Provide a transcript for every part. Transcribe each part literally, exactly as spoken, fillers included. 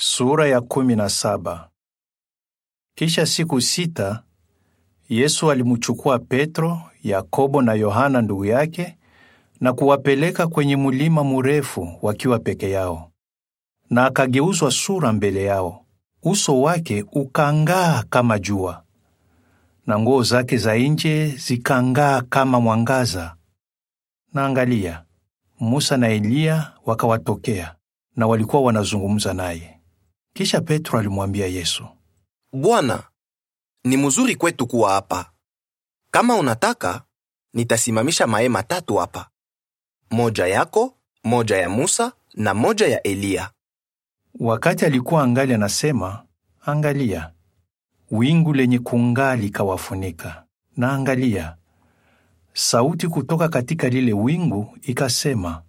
Sura ya kumi na saba. Kisha siku sita, Yesu alimchukua Petro, Yakobo na Yohana ndugu yake na kuwapeleka kwenye mulima mrefu wakiwa peke yao. Na akageuzwa sura mbele yao. Uso wake ukang'aa kama jua, na nguo zake za nje zikang'aa kama mwangaza. Na angalia, Musa na Eliya wakawatokea, na walikuwa wanazungumza naye. Kisha Petro alimwambia Yesu, Bwana, ni mzuri kwetu kuwa hapa. Kama unataka, nitasimamisha mahema tatu hapa. Moja yako, moja ya Musa na moja ya Eliya. Wakati alikuwa angali anasema, angalia, wingu lenye kung'aa likawafunika. Na angalia, sauti kutoka katika lile wingu ikasema,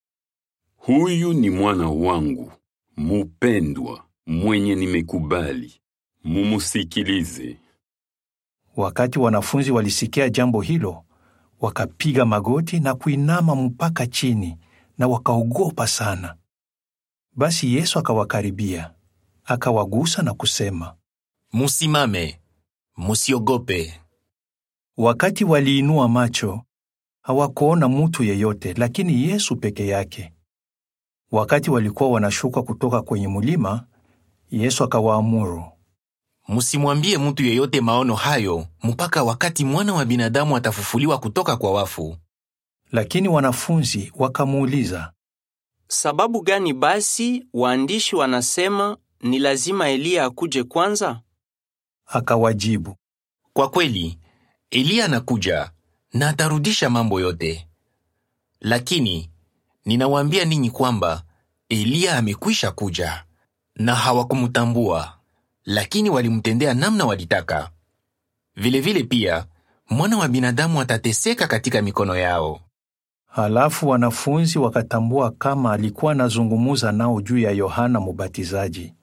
Huyu ni mwana wangu, mupendwa, mwenye nimekubali. Mumusikilize. Wakati wanafunzi walisikia jambo hilo, wakapiga magoti na kuinama mpaka chini, na wakaogopa sana. Basi Yesu akawakaribia, akawagusa na kusema, Musimame, musiogope. Wakati waliinua macho, hawakuona mtu yeyote, lakini Yesu peke yake. Wakati walikuwa wanashuka kutoka kwenye mulima, Yesu akawaamuru, Musimwambie mtu yeyote maono hayo mpaka wakati Mwana wa Binadamu atafufuliwa kutoka kwa wafu. Lakini wanafunzi wakamuuliza, Sababu gani basi waandishi wanasema ni lazima Eliya akuje kwanza? Akawajibu, Kwa kweli, Eliya anakuja na atarudisha mambo yote. Lakini ninawaambia ninyi kwamba Eliya amekwisha kuja, na hawakumtambua, lakini walimtendea namna walitaka. Vile vile pia, Mwana wa Binadamu atateseka katika mikono yao. Halafu wanafunzi wakatambua kama alikuwa anazungumza nao juu ya Yohana Mubatizaji.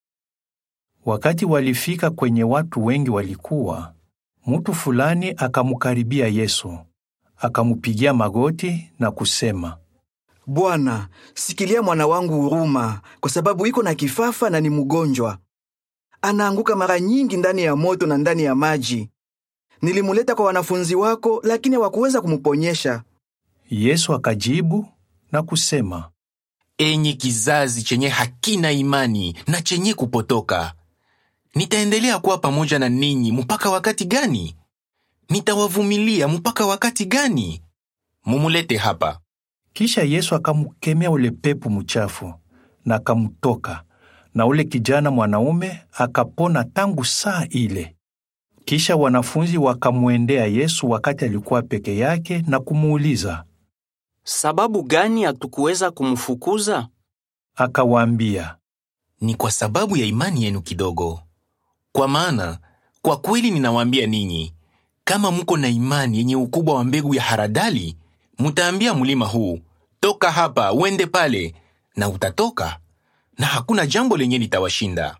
Wakati walifika kwenye watu wengi walikuwa, mtu fulani akamkaribia Yesu, akamupigia magoti na kusema, Bwana, sikilia mwana wangu huruma, kwa sababu iko na kifafa na ni mgonjwa. Anaanguka mara nyingi ndani ya moto na ndani ya maji. Nilimuleta kwa wanafunzi wako, lakini hawakuweza kumuponyesha. Yesu akajibu na kusema, Enyi kizazi chenye hakina imani na chenye kupotoka, nitaendelea kuwa pamoja na ninyi mpaka wakati gani? Nitawavumilia mpaka wakati gani? Mumulete hapa. Kisha Yesu akamkemea ule pepo mchafu na akamtoka, na ule kijana mwanaume akapona tangu saa ile. Kisha wanafunzi wakamwendea Yesu wakati alikuwa peke yake na kumuuliza, Sababu gani hatukuweza kumfukuza? Akawaambia, Ni kwa sababu ya imani yenu kidogo. Kwa maana, kwa kweli ninawaambia ninyi, kama mko na imani yenye ukubwa wa mbegu ya haradali, mutaambia mlima huu, toka hapa uende pale, na utatoka, na hakuna jambo lenye litawashinda.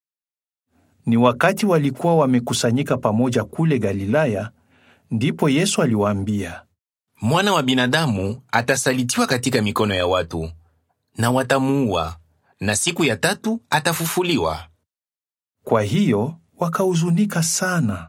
Ni wakati walikuwa wamekusanyika pamoja kule Galilaya, ndipo Yesu aliwaambia, Mwana wa Binadamu atasalitiwa katika mikono ya watu, na watamuua, na siku ya tatu atafufuliwa. Kwa hiyo wakahuzunika sana.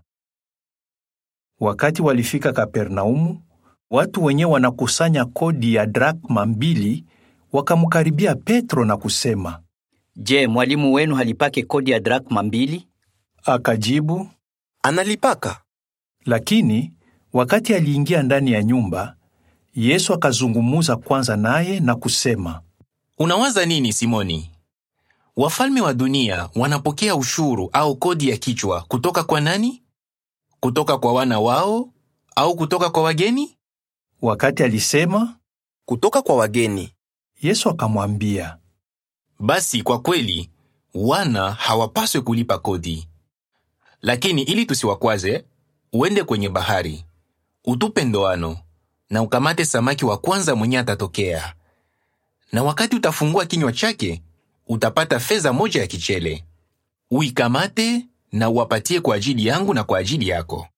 Wakati walifika Kapernaumu, watu wenye wanakusanya kodi ya drakma mbili wakamkaribia Petro na kusema, Je, mwalimu wenu halipake kodi ya drakma mbili? Akajibu, Analipaka. lakini wakati aliingia ndani ya nyumba, Yesu akazungumuza kwanza naye na kusema, Unawaza nini, Simoni? Wafalme wa dunia wanapokea ushuru au kodi ya kichwa kutoka kwa nani? Kutoka kwa wana wao au kutoka kwa wageni? Wakati alisema, Kutoka kwa wageni. Yesu akamwambia, Basi kwa kweli, wana hawapaswi kulipa kodi. Lakini ili tusiwakwaze, uende kwenye bahari, utupe ndoano, na ukamate samaki wa kwanza mwenye atatokea. Na wakati utafungua kinywa chake, utapata fedha moja ya kichele. Uikamate na uwapatie kwa ajili yangu na kwa ajili yako.